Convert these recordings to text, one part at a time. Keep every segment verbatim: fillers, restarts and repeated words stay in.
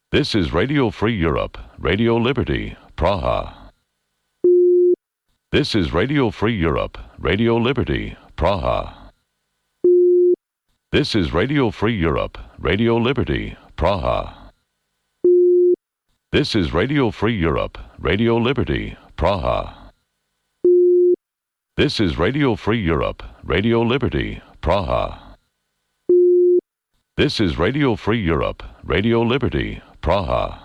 This is Radio Free Europe, Radio Liberty, Praha. This is Radio Free Europe, Radio Liberty, Praha. This is Radio Free Europe, Radio Liberty, Praha. This is Radio Free Europe, Radio Liberty, Praha. This is Radio Free Europe, Radio Liberty, Praha. This is Radio Free Europe, Radio Liberty, Praha.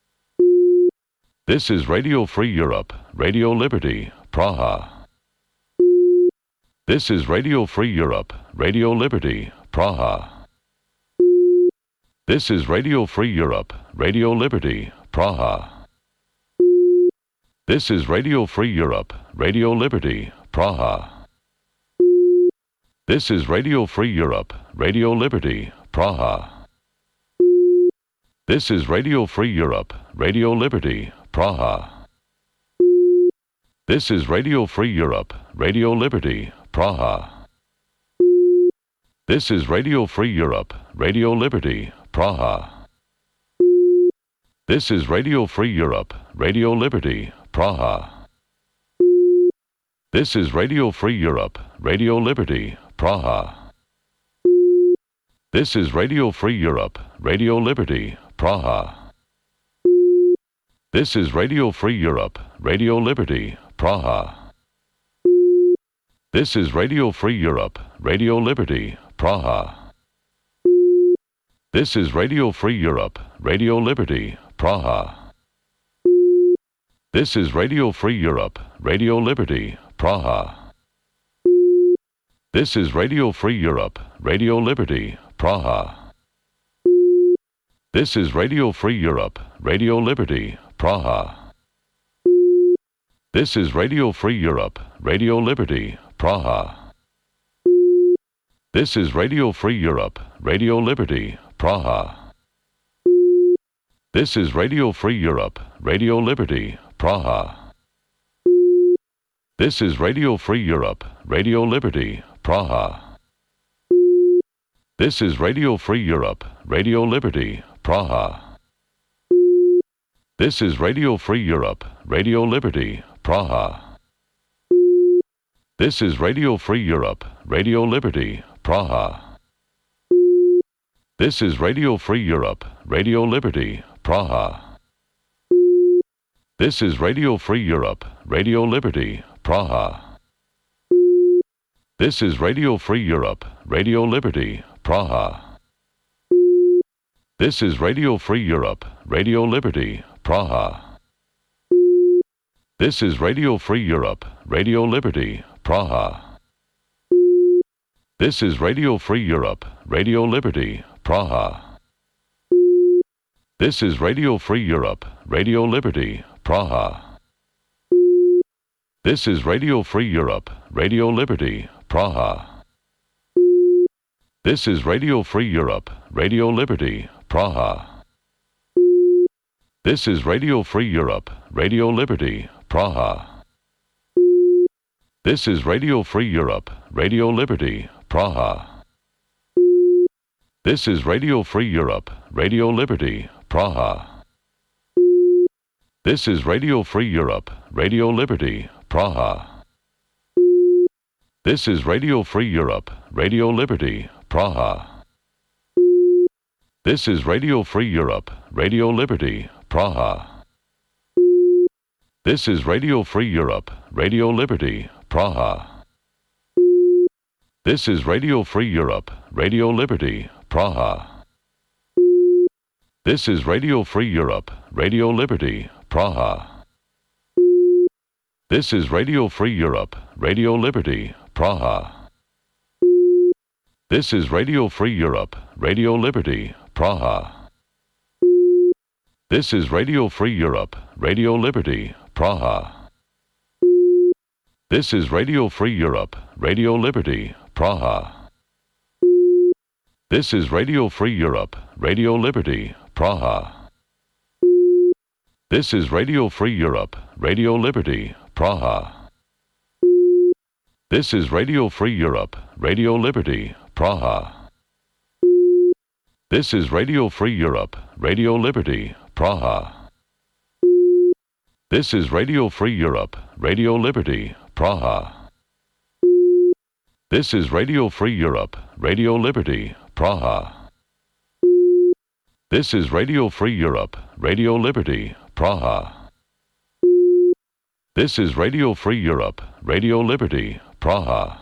This is Radio Free Europe, Radio Liberty, Praha. This is Radio Free Europe, Radio Liberty, Praha. This is Radio Free Europe, Radio Liberty, Praha. This is Radio Free Europe, Radio Liberty, Praha. This is Radio Free Europe, Radio Liberty, Praha. This is Radio Free Europe, Radio Liberty, Praha. This is Radio Free Europe, Radio Liberty, Praha. This is Radio Free Europe, Radio Liberty, Praha. This is Radio Free Europe, Radio Liberty, Praha. This is Radio Free Europe, Radio Liberty, Praha. This is Radio Free Europe, Radio Liberty, Praha. This is Radio Free Europe, Radio Liberty, Praha. This is Radio Free Europe, Radio Liberty, Praha. This is Radio Free Europe, Radio Liberty, Praha. This is Radio Free Europe, Radio Liberty, Praha. This is Radio Free Europe, Radio Liberty, Praha. This is Radio Free Europe, Radio Liberty, Praha. This is Radio Free Europe, Radio Liberty, Praha. This is Radio Free Europe, Radio Liberty, Praha. This is Radio Free Europe, Radio Liberty, Praha. This is Radio Free Europe, Radio Liberty, Praha. This is Radio Free Europe, Radio Liberty, Praha. This is Radio Free Europe, Radio Liberty, Praha. This is Radio Free Europe, Radio Liberty, Praha. This is Radio Free Europe, Radio Liberty, Praha. This is Radio Free Europe, Radio Liberty, Praha. This is Radio Free Europe, Radio Liberty, Praha. This is Radio Free Europe, Radio Liberty, Praha. This is Radio Free Europe, Radio Liberty, Praha. This is Radio Free Europe, Radio Liberty, Praha. This is Radio Free Europe, Radio Liberty, Praha. This is Radio Free Europe, Radio Liberty, Praha. This is Radio Free Europe, Radio Liberty, Praha. This is Radio Free Europe, Radio Liberty, Praha. This is Radio Free Europe, Radio Liberty, Praha. This is Radio Free Europe, Radio Liberty, Praha. This is Radio Free Europe, Radio Liberty, Praha. This is Radio Free Europe, Radio Liberty, Praha. This is Radio Free Europe, Radio Liberty, Praha. This is Radio Free Europe, Radio Liberty, Praha. This is Radio Free Europe, Radio Liberty, Praha. This is Radio Free Europe, Radio Liberty, Praha. This is Radio Free Europe, Radio Liberty, Praha. This is Radio Free Europe, Radio Liberty, Praha. This is Radio Free Europe, Radio Liberty, Praha. This is Radio Free Europe, Radio Liberty, Praha. This is Radio Free Europe, Radio Liberty, Praha. This is Radio Free Europe, Radio Liberty, Praha. This is Radio Free Europe, Radio Liberty, Praha. This is Radio Free Europe, Radio Liberty, Praha. This is Radio Free Europe, Radio Liberty, Praha. This is Radio Free Europe, Radio Liberty, Praha. This is Radio Free Europe, Radio Liberty, Praha. This is Radio Free Europe, Radio Liberty, Praha.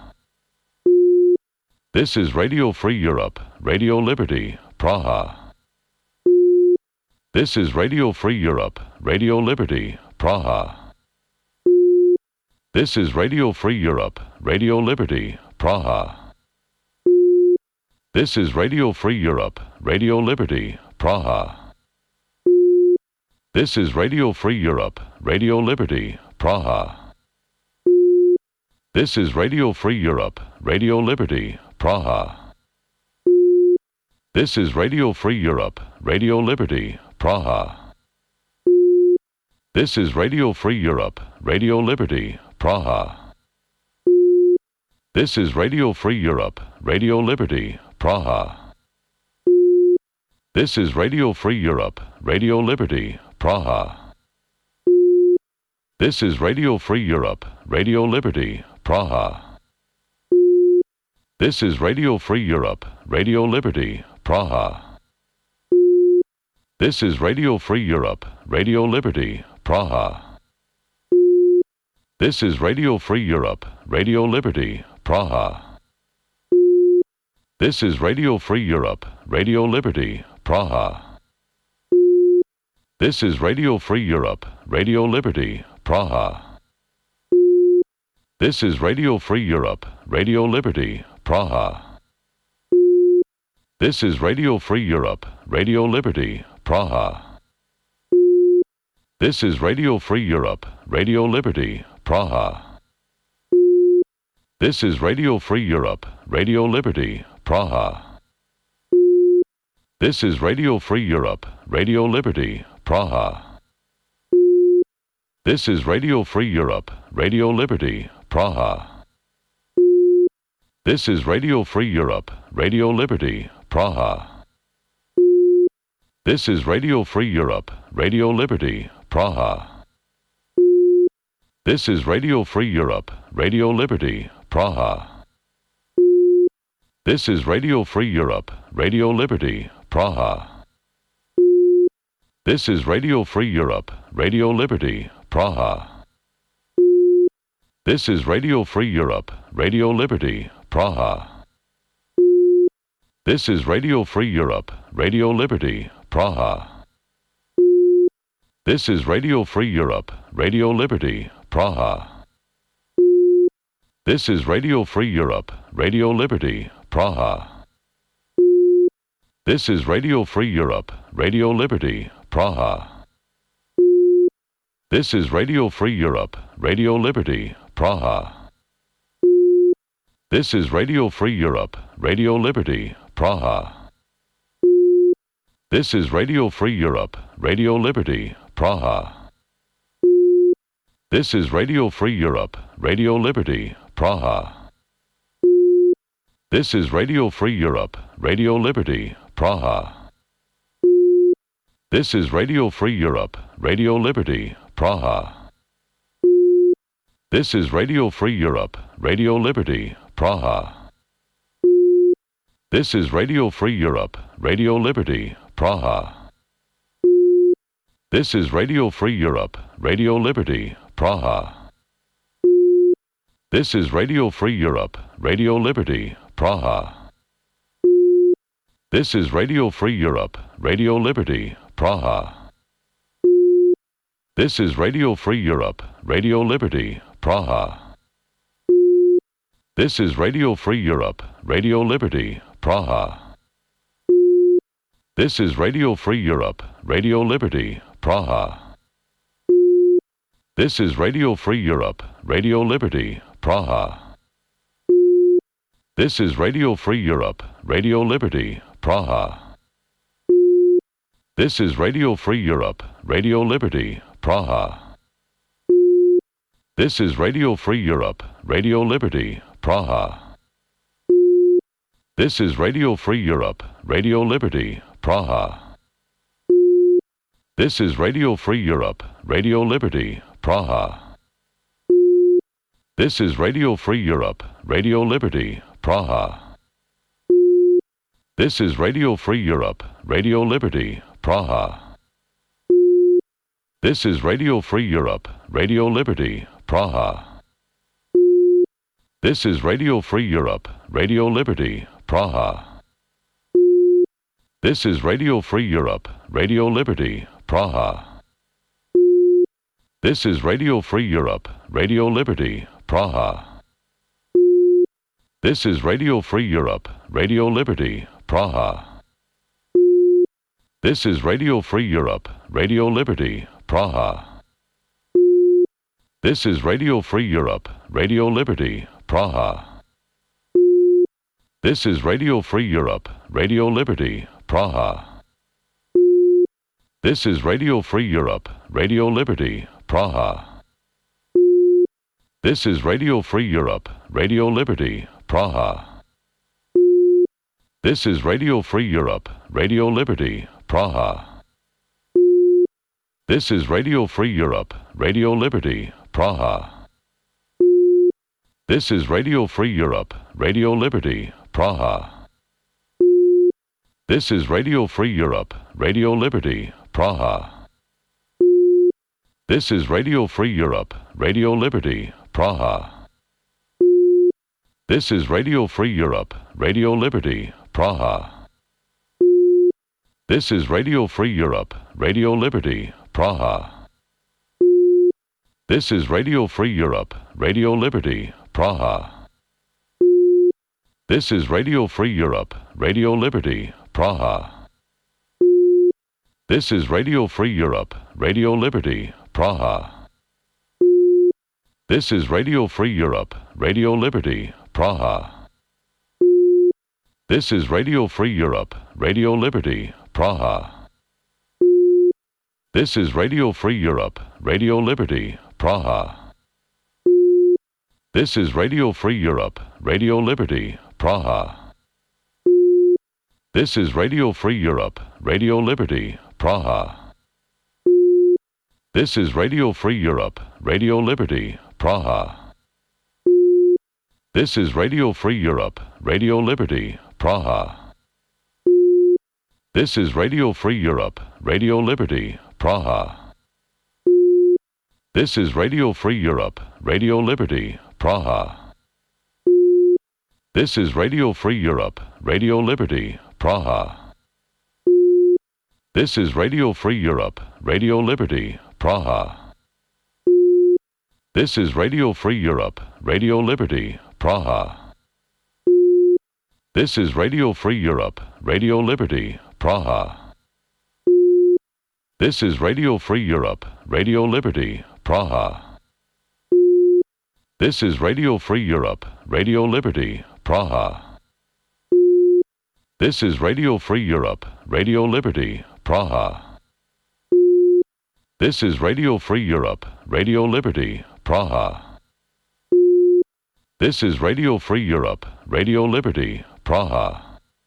This is Radio Free Europe, Radio Liberty, Praha. This is Radio Free Europe, Radio Liberty, Praha. This is Radio Free Europe, Radio Liberty, Praha. This is Radio Free Europe, Radio Liberty, Praha. This is Radio Free Europe, Radio Liberty, Praha. This is Radio Free Europe, Radio Liberty, Praha. This is Radio Free Europe, Radio Liberty, Praha. This is Radio Free Europe, Radio Liberty, Praha. This is Radio Free Europe, Radio Liberty, Praha. This is Radio Free Europe, Radio Liberty, Praha. This is Radio Free Europe, Radio Liberty, Praha. This is Radio Free Europe, Radio Liberty, Praha. This is Radio Free Europe, Radio Liberty, Praha. This is Radio Free Europe, Radio Liberty, Praha. This is Radio Free Europe, Radio Liberty, Praha. This is Radio Free Europe, Radio Liberty, Praha. This is Radio Free Europe, Radio Liberty, Praha. This is Radio Free Europe, Radio Liberty, Praha. This is Radio Free Europe, Radio Liberty, Praha. This is Radio Free Europe, Radio Liberty, Praha. This is Radio Free Europe, Radio Liberty, Praha. This is Radio Free Europe, Radio Liberty, Praha. This is Radio Free Europe, Radio Liberty, Praha. This is Radio Free Europe, Radio Liberty, Praha. This is Radio Free Europe, Radio Liberty, Praha. This is Radio Free Europe, Radio Liberty, Praha. This is Radio Free Europe, Radio Liberty, Praha. This is Radio Free Europe, Radio Liberty, Praha. This is Radio Free Europe, Radio Liberty, Praha. This is Radio Free Europe, Radio Liberty, Praha. This is Radio Free Europe, Radio Liberty, Praha. This is Radio Free Europe, Radio Liberty, Praha. This is Radio Free Europe, Radio Liberty, Praha. This is Radio Free Europe, Radio Liberty, Praha. This is Radio Free Europe, Radio Liberty, Praha. This is Radio Free Europe, Radio Liberty, Praha. This is Radio Free Europe, Radio Liberty, Praha. This is Radio Free Europe, Radio Liberty, Praha. This is Radio Free Europe, Radio Liberty, Praha. This is Radio Free Europe, Radio Liberty, Praha. This is Radio Free Europe, Radio Liberty, Praha. This is Radio Free Europe, Radio Liberty, Praha. This is Radio Free Europe, Radio Liberty, Praha. This is Radio Free Europe, Radio Liberty, Praha. This is Radio Free Europe, Radio Liberty, Praha. This is Radio Free Europe, Radio Liberty, Praha. This is Radio Free Europe, Radio Liberty, Praha. This is Radio Free Europe, Radio Liberty, Praha. This is Radio Free Europe, Radio Liberty, Praha. This is Radio Free Europe, Radio Liberty, Praha. This is Radio Free Europe, Radio Liberty, Praha. This is Radio Free Europe, Radio Liberty, Praha. This is Radio Free Europe, Radio Liberty, Praha. This is Radio Free Europe, Radio Liberty, Praha. This is Radio Free Europe, Radio Liberty, Praha. This is Radio Free Europe, Radio Liberty, Praha. This is Radio Free Europe, Radio Liberty, Praha. This is Radio Free Europe, Radio Liberty, Praha. This is Radio Free Europe, Radio Liberty, Praha. This is Radio Free Europe, Radio Liberty, Praha. This is Radio Free Europe, Radio Liberty, Praha. This is Radio Free Europe, Radio Liberty, Praha. This is Radio Free Europe, Radio Liberty, Praha. This is Radio Free Europe, Radio Liberty, Praha. This is Radio Free Europe, Radio Liberty, Praha. This is Radio Free Europe, Radio Liberty, Praha. This is Radio Free Europe, Radio Liberty, Praha. This is Radio Free Europe, Radio Liberty, Praha. This is Radio Free Europe, Radio Liberty, Praha. This is Radio Free Europe, Radio Liberty, Praha. This is Radio Free Europe, Radio Liberty, Praha. This is Radio Free Europe, Radio Liberty, Praha. This is Radio Free Europe, Radio Liberty, Praha. This is Radio Free Europe, Radio Liberty, Praha. This is Radio Free Europe, Radio Liberty, Praha. This is Radio Free Europe, Radio Liberty, Praha. This is Radio Free Europe, Radio Liberty, Praha. This is Radio Free Europe, Radio Liberty, Praha. This is Radio Free Europe, Radio Liberty, Praha. This is Radio Free Europe, Radio Liberty, Praha. This is Radio Free Europe, Radio Liberty, Praha. This is Radio Free Europe, Radio Liberty, Praha. This is Radio Free Europe, Radio Liberty, Praha. This is Radio Free Europe, Radio Liberty, Praha. This is Radio Free Europe, Radio Liberty, Praha. This is Radio Free Europe, Radio Liberty, Praha. This is Radio Free Europe, Radio Liberty, Praha. This is Radio Free Europe, Radio Liberty, Praha. This is Radio Free Europe, Radio Liberty, Praha. This is Radio Free Europe, Radio Liberty, Praha. This is Radio Free Europe, Radio Liberty, Praha. This is Radio Free Europe, Radio Liberty, Praha.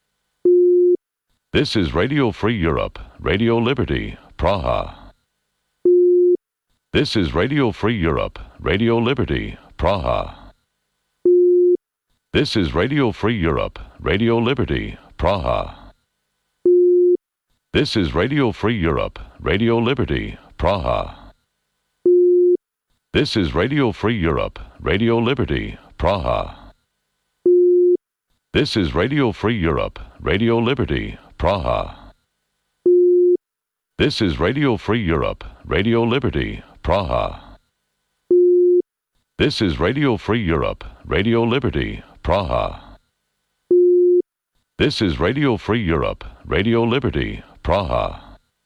This is Radio Free Europe, Radio Liberty, Praha. This is Radio Free Europe, Radio Liberty, Praha. This is Radio Free Europe, Radio Liberty, Praha. This is Radio Free Europe, Radio Liberty, Praha. This is Radio Free Europe, Radio Liberty, Praha. This is Radio Free Europe, Radio Liberty, Praha. This is Radio Free Europe, Radio Liberty, Praha. This is Radio Free Europe, Radio Liberty, Praha. This is Radio Free Europe, Radio Liberty, Praha.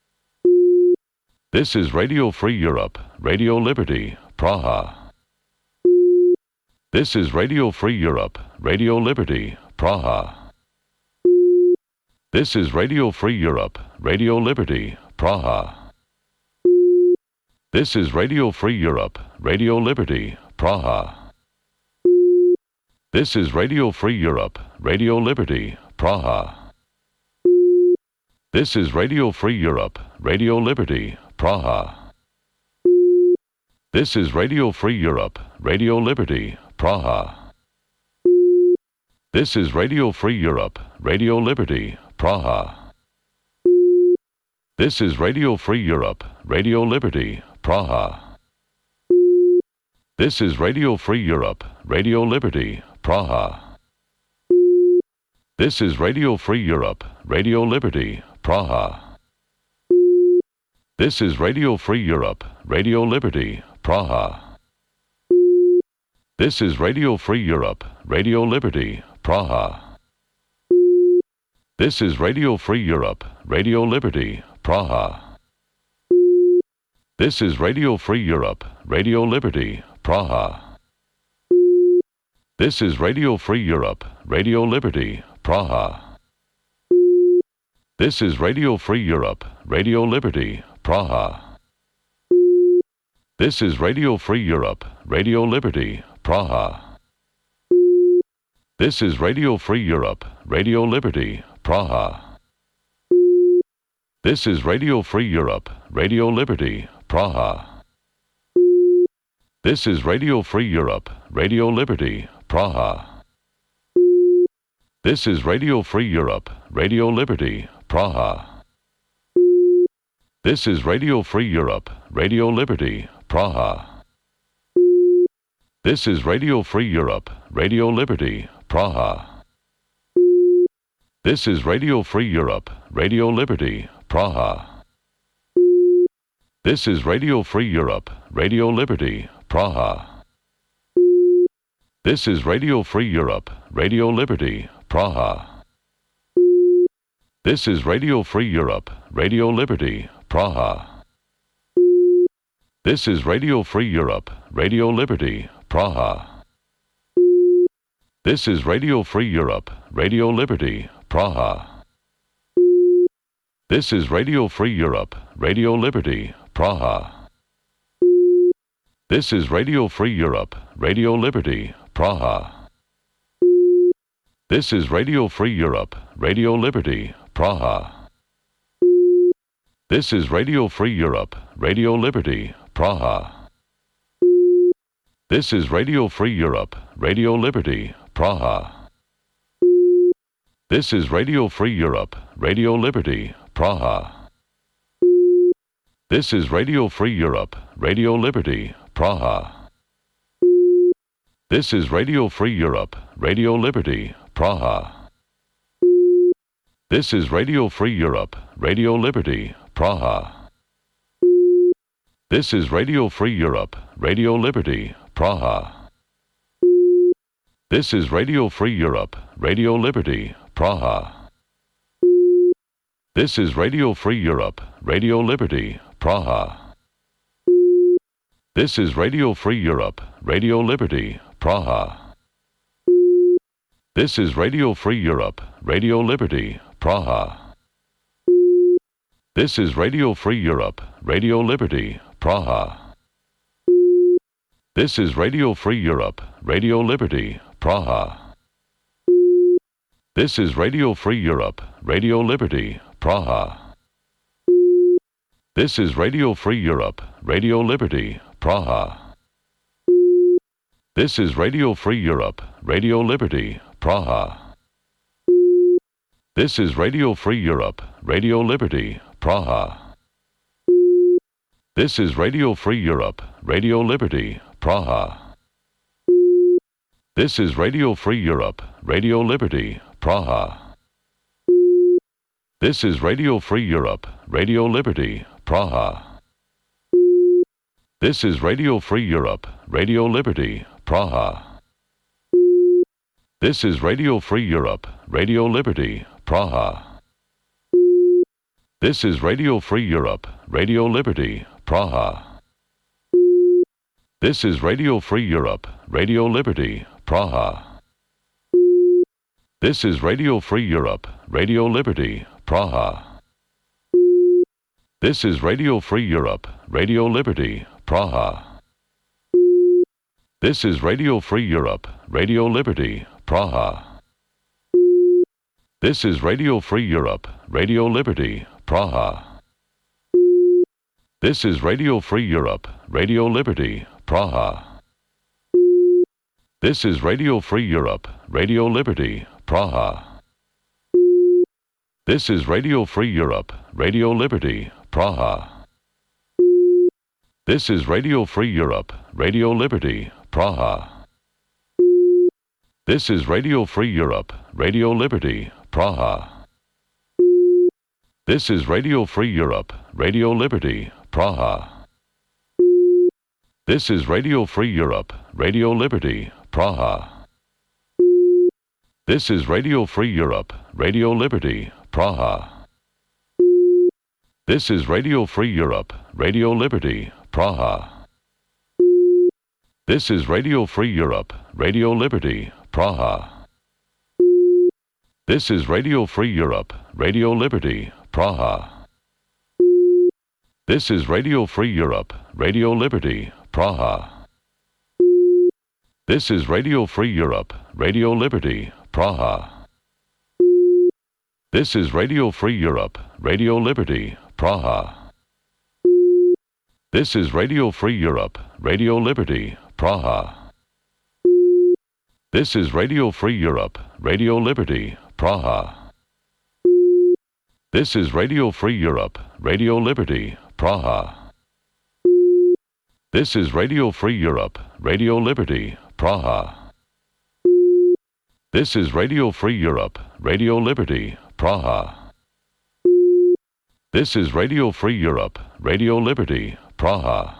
This is Radio Free Europe, Radio Liberty, Praha. This is Radio Free Europe, Radio Liberty, Praha. This is Radio Free Europe, Radio Liberty, Praha. This is Radio Free Europe, Radio Liberty, Praha. This is Radio Free Europe, Radio Liberty, Praha. This is Radio Free Europe, Radio Liberty, Praha. This is Radio Free Europe, Radio Liberty, Praha. This is Radio Free Europe, Radio Liberty, Praha. This is Radio Free Europe, Radio Liberty, Praha. This is Radio Free Europe, Radio Liberty, Praha. This is Radio Free Europe, Radio Liberty, Praha. This is Radio Free Europe, Radio Liberty, Praha. This is Radio Free Europe, Radio Liberty, Praha. This is Radio Free Europe, Radio Liberty, Praha. This is Radio Free Europe, Radio Liberty, Praha. This is Radio Free Europe, Radio Liberty, Praha. This is Radio Free Europe, Radio Liberty, Praha. This is Radio Free Europe, Radio Liberty, Praha. This is Radio Free Europe, Radio Liberty, Praha. This is Radio Free Europe, Radio Liberty, Praha. This is Radio Free Europe, Radio Liberty, Praha. This is Radio Free Europe, Radio Liberty, Praha. This is Radio Free Europe, Radio Liberty, Praha. This is Radio Free Europe, Radio Liberty, Praha. This is Radio Free Europe, Radio Liberty, Praha. This is Radio Free Europe, Radio Liberty, Praha. This is Radio Free Europe, Radio Liberty, Praha. This is Radio Free Europe, Radio Liberty, Praha. This is Radio Free Europe, Radio Liberty, Praha. This is Radio Free Europe, Radio Liberty, Praha. This is Radio Free Europe, Radio Liberty, Praha. This is Radio Free Europe, Radio Liberty, Praha. This is Radio Free Europe, Radio Liberty, Praha. This is Radio Free Europe, Radio Liberty, Praha. This is Radio Free Europe, Radio Liberty, Praha. This is Radio Free Europe, Radio Liberty, Praha. This is Radio Free Europe, Radio Liberty, Praha. This is Radio Free Europe, Radio Liberty, Praha. This is Radio Free Europe, Radio Liberty, Praha. This is Radio Free Europe, Radio Liberty, Praha. This is Radio Free Europe, Radio Liberty, Praha. This is Radio Free Europe, Radio Liberty, Praha. This is Radio Free Europe, Radio Liberty, Praha. This is Radio Free Europe, Radio Liberty, Praha. This is Radio Free Europe, Radio Liberty, Praha. This is Radio Free Europe, Radio Liberty, Praha. This is Radio Free Europe, Radio Liberty, Praha. This is Radio Free Europe, Radio Liberty, Praha. This is Radio Free Europe, Radio Liberty, Praha. This is Radio Free Europe, Radio Liberty, Praha. This is Radio Free Europe, Radio Liberty, Praha. This is Radio Free Europe, Radio Liberty, Praha. This is Radio Free Europe, Radio Liberty, Praha. This is Radio Free Europe, Radio Liberty, Praha. This is Radio Free Europe, Radio Liberty, Praha. This is Radio Free Europe, Radio Liberty, Praha. This is Radio Free Europe, Radio Liberty, Praha. This is Radio Free Europe, Radio Liberty, Praha. This is Radio Free Europe, Radio Liberty, Praha. This is Radio Free Europe, Radio Liberty, Praha. This is Radio Free Europe, Radio Liberty, Praha. This is Radio Free Europe, Radio Liberty, Praha. This is Radio Free Europe, Radio Liberty, Praha. This is Radio Free Europe, Radio Liberty, Praha. This is Radio Free Europe, Radio Liberty, Praha. This is Radio Free Europe, Radio Liberty, Praha. This is Radio Free Europe, Radio Liberty, Praha. This is Radio Free Europe, Radio Liberty, Praha. This is Radio Free Europe, Radio Liberty, Praha. This is Radio Free Europe, Radio Liberty, Praha. This is Radio Free Europe, Radio Liberty, Praha. This is Radio Free Europe, Radio Liberty, Praha. This is Radio Free Europe, Radio Liberty, Praha. This is Radio Free Europe, Radio Liberty, Praha. This is Radio Free Europe, Radio Liberty, Praha. This is Radio Free Europe, Radio Liberty, Praha. This is Radio Free Europe, Radio Liberty, Praha. This is Radio Free Europe, Radio Liberty, Praha. This is Radio Free Europe, Radio Liberty, Praha. This is Radio Free Europe, Radio Liberty, Praha. This is Radio Free Europe, Radio Liberty, Praha.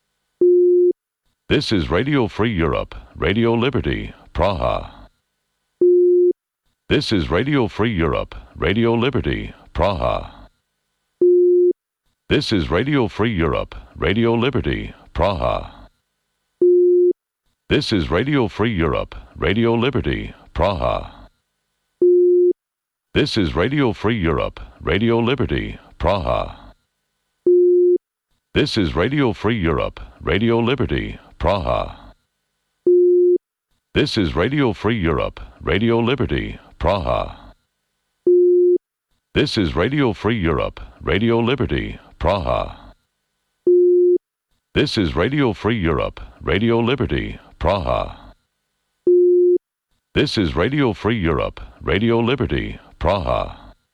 This is Radio Free Europe, Radio Liberty, Praha. This is Radio Free Europe, Radio Liberty, Praha. This is Radio Free Europe, Radio Liberty, Praha. This is Radio Free Europe, Radio Liberty, Praha. This is Radio Free Europe, Radio Liberty, Praha. This is Radio Free Europe, Radio Liberty, Praha. This is Radio Free Europe, Radio Liberty, Praha. This is Radio Free Europe, Radio Liberty, Praha. This is Radio Free Europe, Radio Liberty, Praha. This is Radio Free Europe, Radio Liberty, Praha.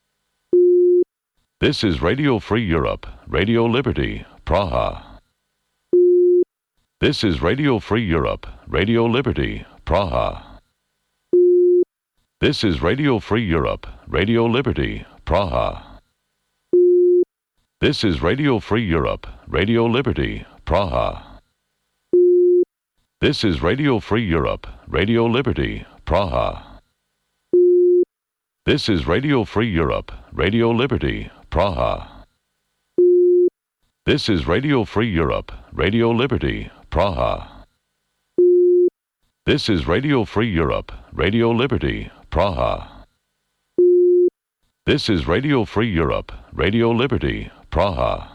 This is Radio Free Europe, Radio Liberty, Praha. This is Radio Free Europe, Radio Liberty, Praha. This is Radio Free Europe, Radio Liberty, Praha. This is Radio Free Europe, Radio Liberty, Praha. This is Radio Free Europe, Radio Liberty, Praha. This is Radio Free Europe, Radio Liberty, Praha. This is Radio Free Europe, Radio Liberty, Praha. This is Radio Free Europe, Radio Liberty, Praha. This is Radio Free Europe, Radio Liberty, Praha.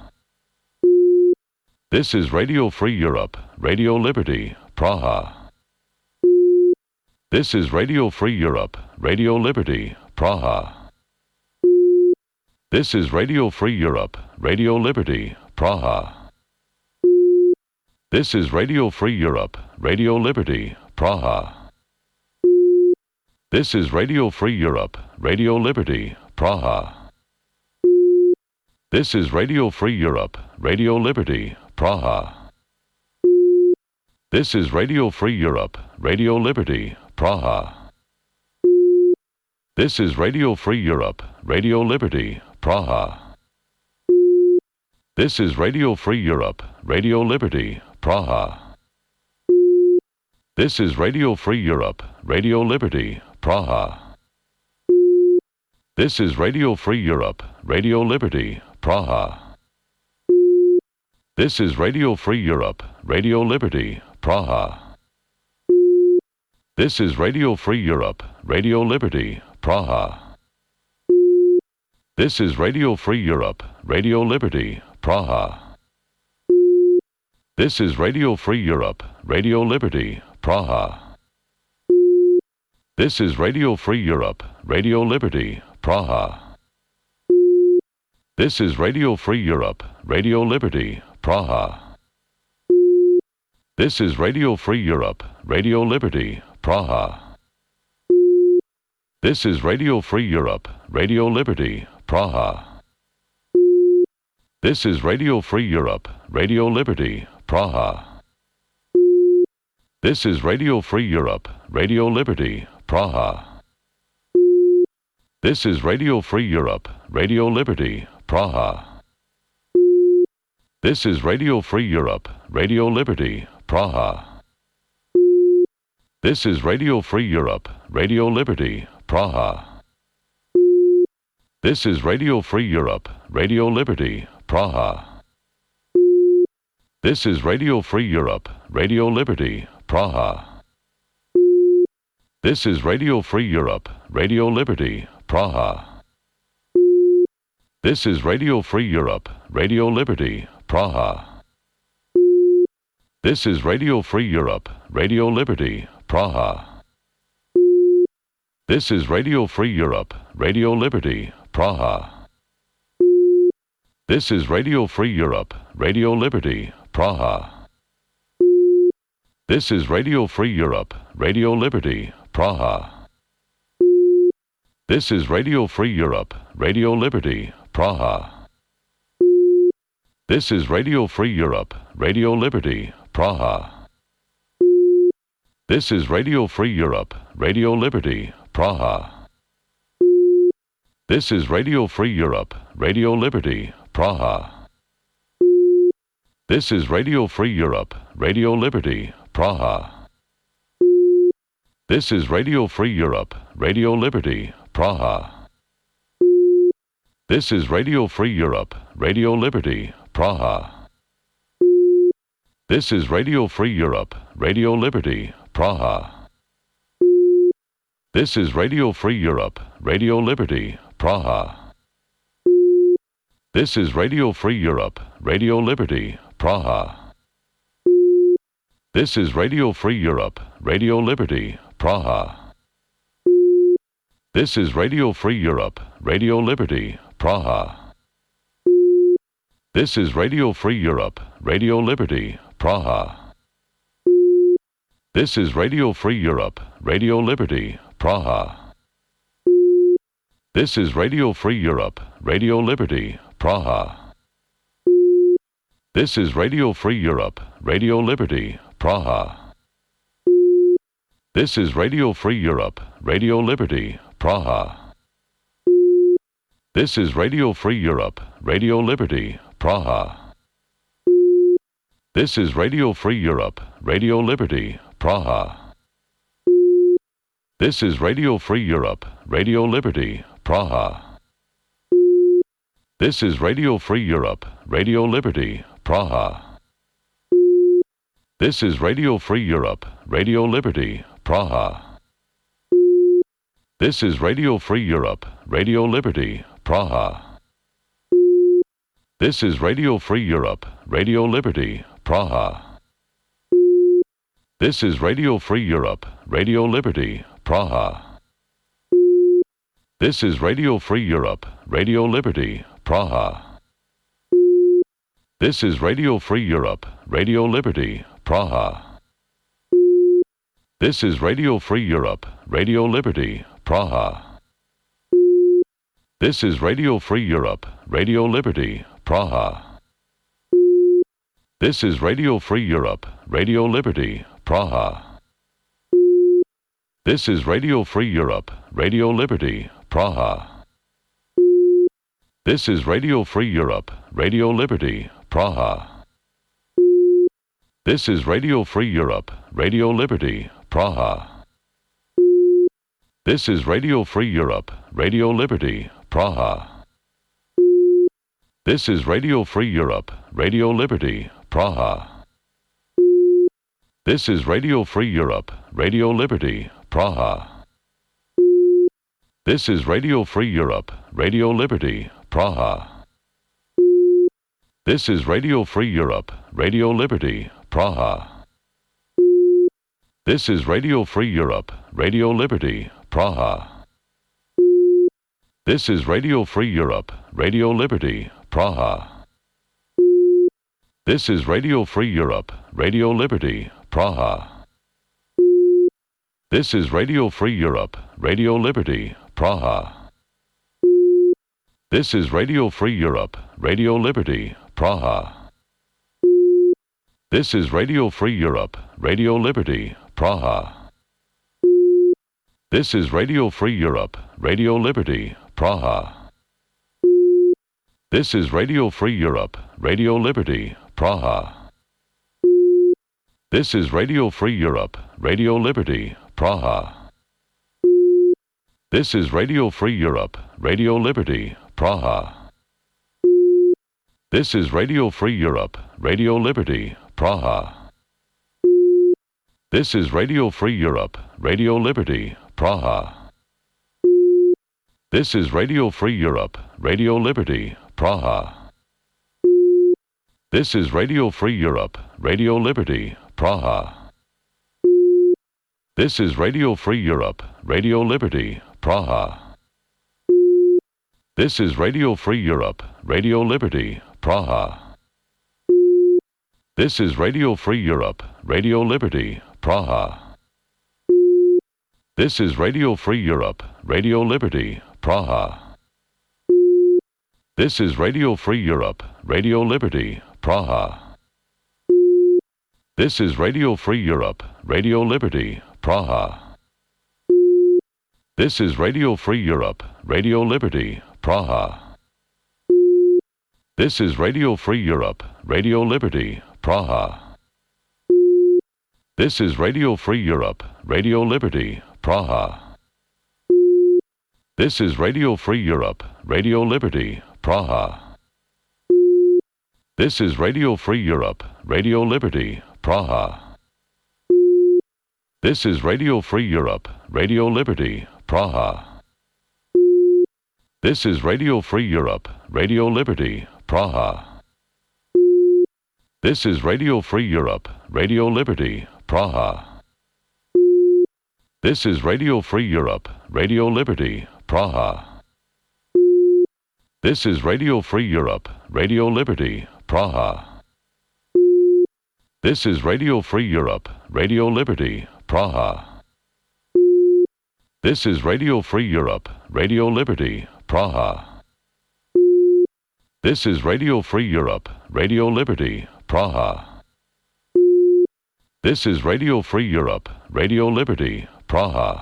This is Radio Free Europe, Radio Liberty, Praha. This is Radio Free Europe, Radio Liberty, Praha. This is Radio Free Europe, Radio Liberty, Praha. This is Radio Free Europe, Radio Liberty, Praha. This is Radio Free Europe, Radio Liberty, Praha. This is Radio Free Europe, Radio Liberty, Praha. This is Radio Free Europe, Radio Liberty, Praha. This is Radio Free Europe, Radio Liberty, Praha. This is Radio Free Europe, Radio Liberty, Praha. This is Radio Free Europe, Radio Liberty, Praha. This is Radio Free Europe, Radio Liberty, Praha. This is Radio Free Europe, Radio Liberty, Praha. This is Radio Free Europe, Radio Liberty, Praha. This is Radio Free Europe, Radio Liberty, Praha. This is Radio Free Europe, Radio Liberty, Praha. This is Radio Free Europe, Radio Liberty, Praha. This is Radio Free Europe, Radio Liberty, Praha. This is Radio Free Europe, Radio Liberty, Praha. This is Radio Free Europe, Radio Liberty, Praha. This is Radio Free Europe, Radio Liberty, Praha. This is Radio Free Europe, Radio Liberty, Praha. This is Radio Free Europe, Radio Liberty, Praha. This is Radio Free Europe, Radio Liberty, Praha. This is Radio Free Europe, Radio Liberty, Praha. This is Radio Free Europe, Radio Liberty, Praha. This is Radio Free Europe, Radio Liberty, Praha. This is Radio Free Europe, Radio Liberty, Praha. This is Radio Free Europe, Radio Liberty, Praha. This is Radio Free Europe, Radio Liberty, Praha. This is Radio Free Europe, Radio Liberty, Praha. This is Radio Free Europe, Radio Liberty, Praha. This is Radio Free Europe, Radio Liberty, Praha. This is Radio Free Europe, Radio Liberty, Praha. This is Radio Free Europe, Radio Liberty, Praha. This is Radio Free Europe, Radio Liberty, Praha. This is Radio Free Europe, Radio Liberty, Praha. This is Radio Free Europe, Radio Liberty, Praha. This is Radio Free Europe, Radio Liberty, Praha. This is Radio Free Europe, Radio Liberty, Praha. This is Radio Free Europe, Radio Liberty, Praha. This is Radio Free Europe, Radio Liberty, Praha. This is Radio Free Europe, Radio Liberty, Praha. This is Radio Free Europe, Radio Liberty, Praha. This is Radio Free Europe, Radio Liberty, Praha. This is Radio Free Europe, Radio Liberty, Praha. This is Radio Free Europe, Radio Liberty, Praha. This is Radio Free Europe, Radio Liberty, Praha. This is Radio Free Europe, Radio Liberty, Praha. This is Radio Free Europe, Radio Liberty, Praha. This is Radio Free Europe, Radio Liberty, Praha. This is Radio Free Europe, Radio Liberty, Praha. This is Radio Free Europe, Radio Liberty, Praha. This is Radio Free Europe, Radio Liberty, Praha. This is Radio Free Europe, Radio Liberty, Praha. This is Radio Free Europe, Radio Liberty, Praha. This is Radio Free Europe, Radio Liberty, Praha. This is Radio Free Europe, Radio Liberty, Praha. This is Radio Free Europe, Radio Liberty, Praha. This is Radio Free Europe, Radio Liberty, Praha. This is Radio Free Europe, Radio Liberty, Praha. This is Radio Free Europe, Radio Liberty, Praha. This is Radio Free Europe, Radio Liberty, Praha. This is Radio Free Europe, Radio Liberty, Praha. This is Radio Free Europe, Radio Liberty, Praha. This is Radio Free Europe, Radio Liberty, Praha. This is Radio Free Europe, Radio Liberty, Praha. This is Radio Free Europe, Radio Liberty, Praha. This is Radio Free Europe, Radio Liberty, Praha. This is Radio Free Europe, Radio Liberty, Praha. This is Radio Free Europe, Radio Liberty, Praha. This is Radio Free Europe, Radio Liberty, Praha. This is Radio Free Europe, Radio Liberty, Praha. This is Radio Free Europe, Radio Liberty, Praha. This is Radio Free Europe, Radio Liberty, Praha. This is Radio Free Europe, Radio Liberty, Praha. This is Radio Free Europe, Radio Liberty, Praha. This is Radio Free Europe, Radio Liberty, Praha. This is Radio Free Europe, Radio Liberty, Praha. This is Radio Free Europe, Radio Liberty, Praha. This is Radio Free Europe, Radio Liberty, Praha. This is Radio Free Europe, Radio Liberty, Praha. This is Radio Free Europe, Radio Liberty, Praha. This is Radio Free Europe, Radio Liberty, Praha. This is Radio Free Europe, Radio Liberty, Praha. This is Radio Free Europe, Radio Liberty, Praha. This is Radio Free Europe, Radio Liberty, Praha. This is Radio Free Europe, Radio Liberty, Praha. This is Radio Free Europe, Radio Liberty, Praha. This is Radio Free Europe, Radio Liberty, Praha. This is Radio Free Europe, Radio Liberty, Praha. This is Radio Free Europe, Radio Liberty, Praha. This is Radio Free Europe, Radio Liberty, Praha. This is Radio Free Europe, Radio Liberty, Praha. This is Radio Free Europe, Radio Liberty, Praha. This is Radio Free Europe, Radio Liberty, Praha. This is Radio Free Europe, Radio Liberty, Praha. This is Radio Free Europe, Radio Liberty, Praha. This is Radio Free Europe, Radio Liberty, Praha. This is Radio Free Europe, Radio Liberty, Praha. This is Radio Free Europe, Radio Liberty, Praha. This is Radio Free Europe, Radio Liberty, Praha. This is Radio Free Europe, Radio Liberty, Praha. This is Radio Free Europe, Radio Liberty, Praha. This is Radio Free Europe, Radio Liberty, Praha.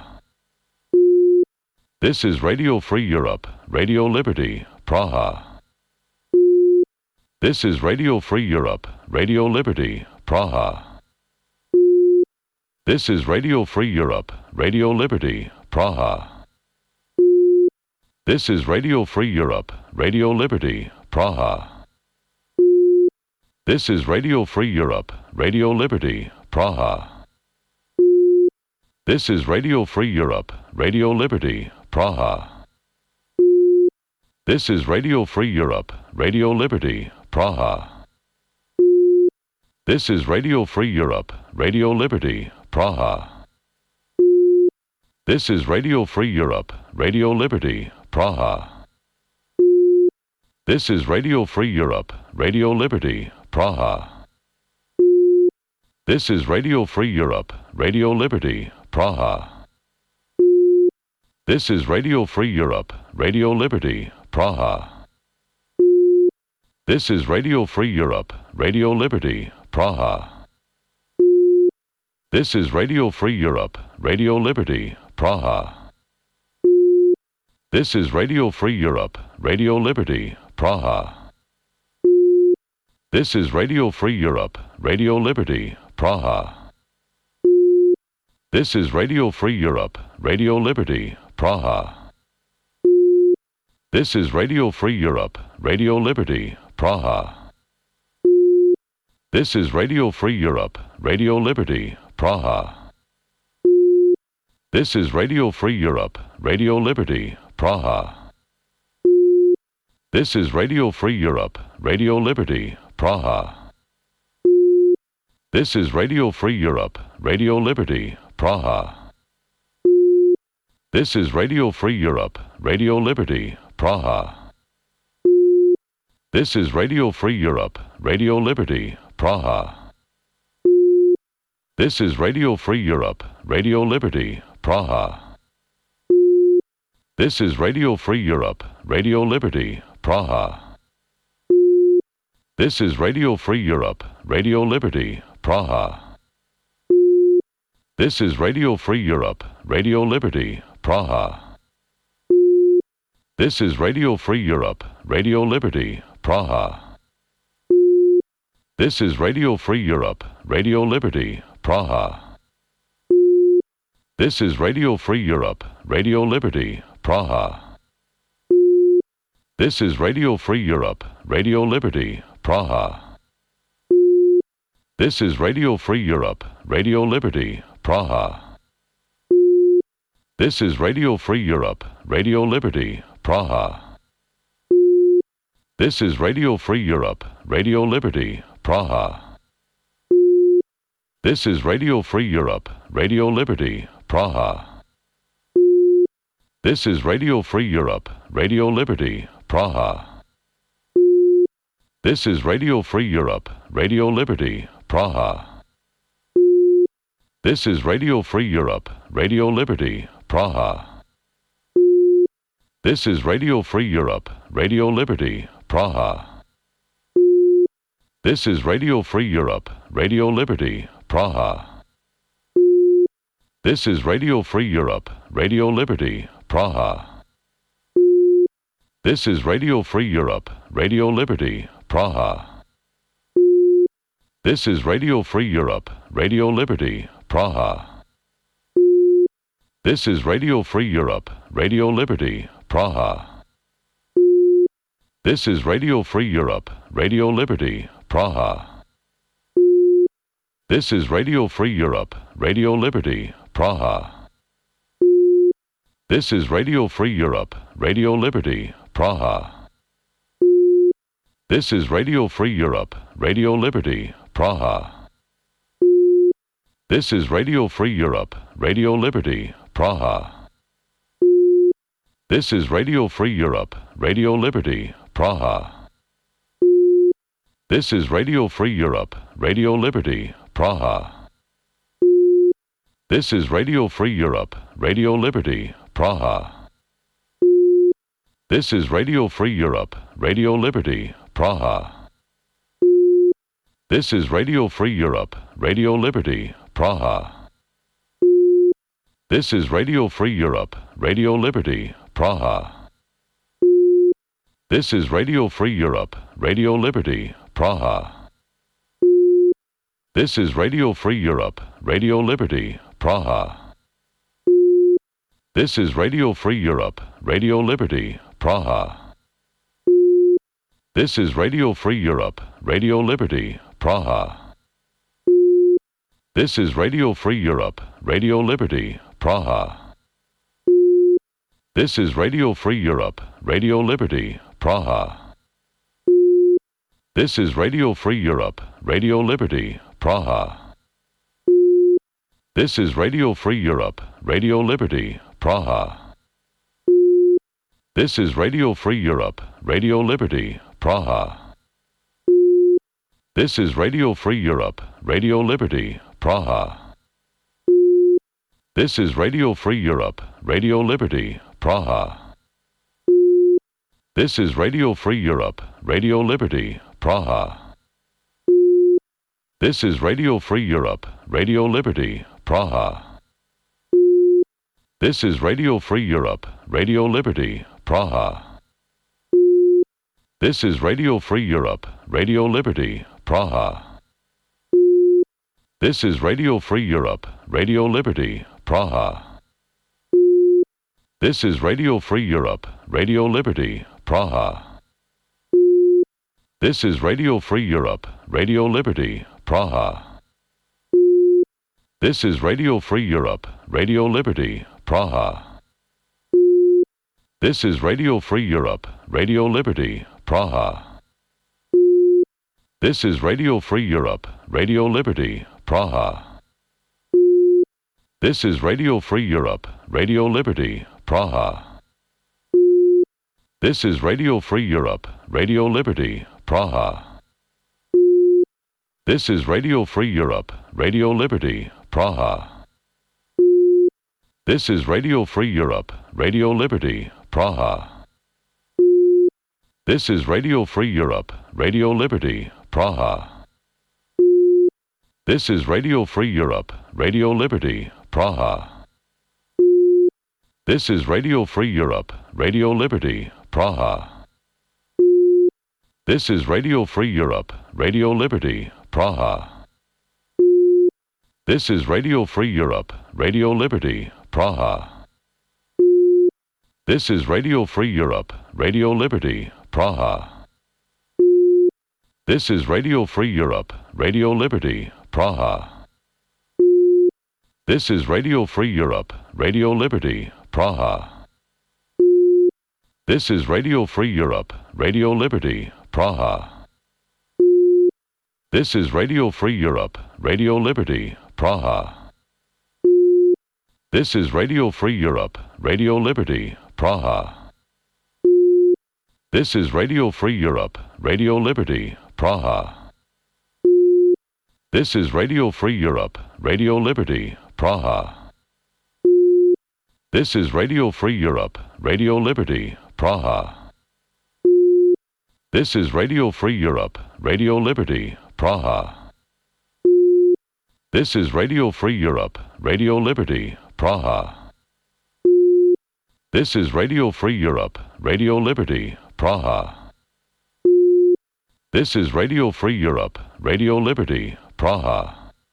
This is Radio Free Europe, Radio Liberty, Praha. This is Radio Free Europe, Radio Liberty, Praha. This is Radio Free Europe, Radio Liberty, Praha. This is Radio Free Europe, Radio Liberty, Praha. This is Radio Free Europe, Radio Liberty, Praha. This is Radio Free Europe, Radio Liberty, Praha. This is Radio Free Europe, Radio Liberty, Praha. This is Radio Free Europe, Radio Liberty, Praha. This is Radio Free Europe, Radio Liberty, Praha. This is Radio Free Europe, Radio Liberty, Praha. This is Radio Free Europe, Radio Liberty, Praha. This is Radio Free Europe, Radio Liberty, Praha. This is Radio Free Europe, Radio Liberty, Praha. This is Radio Free Europe, Radio Liberty, Praha. This is Radio Free Europe, Radio Liberty, Praha. This is Radio Free Europe, Radio Liberty, Praha. This is Radio Free Europe, Radio Liberty, Praha. This is Radio Free Europe, Radio Liberty, Praha. This is Radio Free Europe, Radio Liberty, Praha. This is Radio Free Europe, Radio Liberty, Praha. This is Radio Free Europe, Radio Liberty, Praha. This is Radio Free Europe, Radio Liberty, Praha. This is Radio Free Europe, Radio Liberty, Praha. This is Radio Free Europe, Radio Liberty, Praha. This is Radio Free Europe, Radio Liberty, Praha. This is Radio Free Europe, Radio Liberty, Praha. This is Radio Free Europe, Radio Liberty, Praha. This is Radio Free Europe, Radio Liberty, Praha. This is Radio Free Europe, Radio Liberty, Praha. This is Radio Free Europe, Radio Liberty, Praha. This is Radio Free Europe, Radio Liberty, Praha. This is Radio Free Europe, Radio Liberty, Praha. This is Radio Free Europe, Radio Liberty, Praha. This is Radio Free Europe, Radio Liberty, Praha. This is Radio Free Europe, Radio Liberty, Praha. This is Radio Free Europe, Radio Liberty, Praha. This is Radio Free Europe, Radio Liberty, Praha. This is Radio Free Europe, Radio Liberty, Praha. This is Radio Free Europe, Radio Liberty, Praha. This is Radio Free Europe, Radio Liberty, Praha. This is Radio Free Europe, Radio Liberty, Praha. This is Radio Free Europe, Radio Liberty, Praha. This is Radio Free Europe, Radio Liberty, Praha. This is Radio Free Europe, Radio Liberty, Praha. This is Radio Free Europe, Radio Liberty, Praha. This is Radio Free Europe, Radio Liberty, Praha. This is Radio Free Europe, Radio Liberty, Praha. This is Radio Free Europe, Radio Liberty, Praha. This is Radio Free Europe, Radio Liberty, Praha. This is Radio Free Europe, Radio Liberty, Praha. This is Radio Free Europe, Radio Liberty, Praha. This is Radio Free Europe, Radio Liberty, Praha. This is Radio Free Europe, Radio Liberty, Praha. This is Radio Free Europe, Radio Liberty, Praha. This is Radio Free Europe, Radio Liberty, Praha. This is Radio Free Europe, Radio Liberty, Praha. This is Radio Free Europe, Radio Liberty, Praha. This is Radio Free Europe, Radio Liberty, Praha. This is Radio Free Europe, Radio Liberty, Praha. This is Radio Free Europe, Radio Liberty, Praha. This is Radio Free Europe, Radio Liberty, Praha. This is Radio Free Europe, Radio Liberty, Praha. This is Radio Free Europe, Radio Liberty, Praha. This is Radio Free Europe, Radio Liberty, Praha. This is Radio Free Europe, Radio Liberty, Praha. This is Radio Free Europe, Radio Liberty, Praha. This is Radio Free Europe, Radio Liberty, Praha. This is Radio Free Europe, Radio Liberty, Praha. This is Radio Free Europe, Radio Liberty, Praha. This is Radio Free Europe, Radio Liberty, Praha. This is Radio Free Europe, Radio Liberty, Praha. This is Radio Free Europe, Radio Liberty, Praha. This is Radio Free Europe, Radio Liberty, Praha. This is Radio Free Europe, Radio Liberty, Praha. This is Radio Free Europe, Radio Liberty, Praha. This is Radio Free Europe, Radio Liberty, Praha. This is Radio Free Europe, Radio Liberty, Praha. This is Radio Free Europe, Radio Liberty, Praha. This is Radio Free Europe, Radio Liberty, Praha. This is Radio Free Europe, Radio Liberty, Praha. This is Radio Free Europe, Radio Liberty, Praha. This is Radio Free Europe, Radio Liberty, Praha. This is Radio Free Europe, Radio Liberty, Praha. This is Radio Free Europe, Radio Liberty, Praha. This is Radio Free Europe, Radio Liberty, Praha. This is Radio Free Europe, Radio Liberty, Praha. This is Radio Free Europe, Radio Liberty, Praha. This is Radio Free Europe, Radio Liberty, Praha. This is Radio Free Europe, Radio Liberty, Praha. This is Radio Free Europe, Radio Liberty, Praha. This is Radio Free Europe, Radio Liberty, Praha. This is Radio Free Europe, Radio Liberty, Praha. This is Radio Free Europe, Radio Liberty, Praha. This is Radio Free Europe, Radio Liberty, Praha. This is Radio Free Europe, Radio Liberty, Praha. This is Radio Free Europe, Radio Liberty, Praha. This is Radio Free Europe, Radio Liberty, Praha. This is Radio Free Europe, Radio Liberty, Praha. This is Radio Free Europe, Radio Liberty, Praha.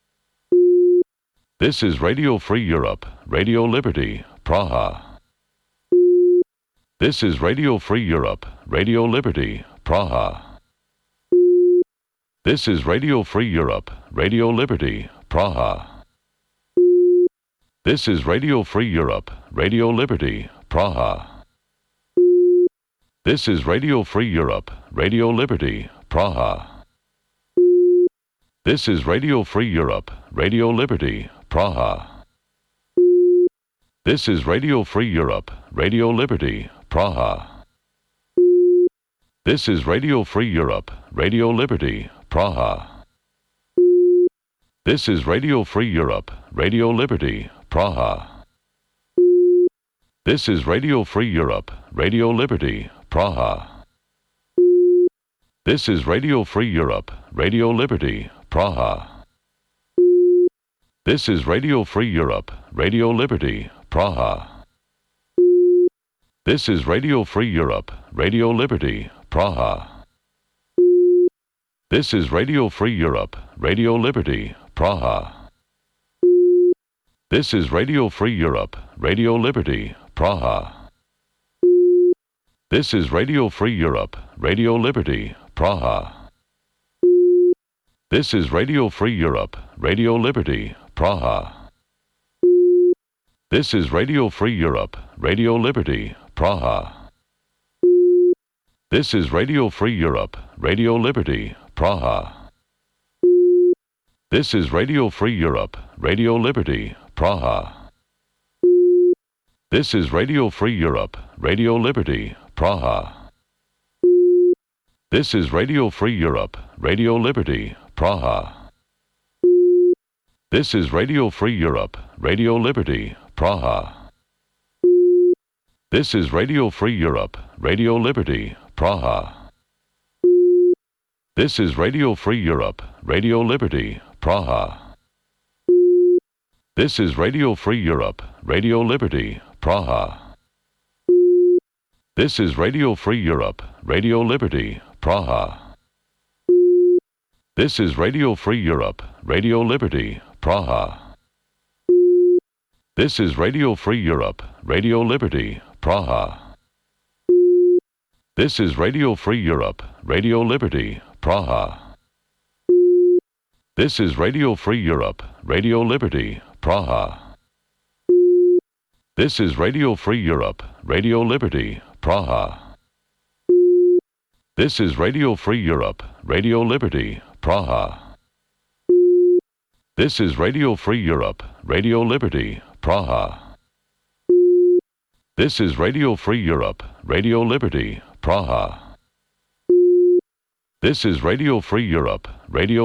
This is Radio Free Europe, Radio Liberty, Praha. This is Radio Free Europe, Radio Liberty, Praha. This is Radio Free Europe, Radio Liberty, Praha. This is Radio Free Europe, Radio Liberty, Praha. This is Radio Free Europe, Radio Liberty, Praha. This is Radio Free Europe, Radio Liberty, Praha. This is Radio Free Europe, Radio Liberty, Praha. This is Radio Free Europe, Radio Liberty, Praha. This is Radio Free Europe, Radio Liberty, Praha. This is Radio Free Europe, Radio Liberty, Praha. This is Radio Free Europe, Radio Liberty, Praha. This is Radio Free Europe, Radio Liberty, Praha. This is Radio Free Europe, Radio Liberty, Praha. This is Radio Free Europe, Radio Liberty, Praha. This is Radio Free Europe, Radio Liberty, Praha. This is Radio Free Europe, Radio Liberty, Praha. This is Radio Free Europe, Radio Liberty, Praha. This is Radio Free Europe, Radio Liberty, Praha. This is Radio Free Europe, Radio Liberty, Praha. This is Radio Free Europe, Radio Liberty, Praha. This is Radio Free Europe, Radio Liberty, Praha. This is Radio Free Europe, Radio Liberty, Praha. This is Radio Free Europe, Radio Liberty, Praha. This is Radio Free Europe, Radio Liberty, Praha. This is Radio Free Europe, Radio Liberty, Praha. This is Radio Free Europe, Radio Liberty, Praha. This is Radio Free Europe, Radio Liberty, Praha. This is Radio Free Europe, Radio Liberty, Praha. This is Radio Free Europe, Radio Liberty, Praha. This is Radio Free Europe, Radio Liberty, Praha. This is Radio Free Europe, Radio Liberty, Praha. This is Radio Free Europe, Radio Liberty, Praha. This is Radio Free Europe, Radio Liberty, Praha. This is Radio Free Europe, Radio Liberty, Praha. This is Radio Free Europe, Radio Liberty, Praha. This is Radio Free Europe, Radio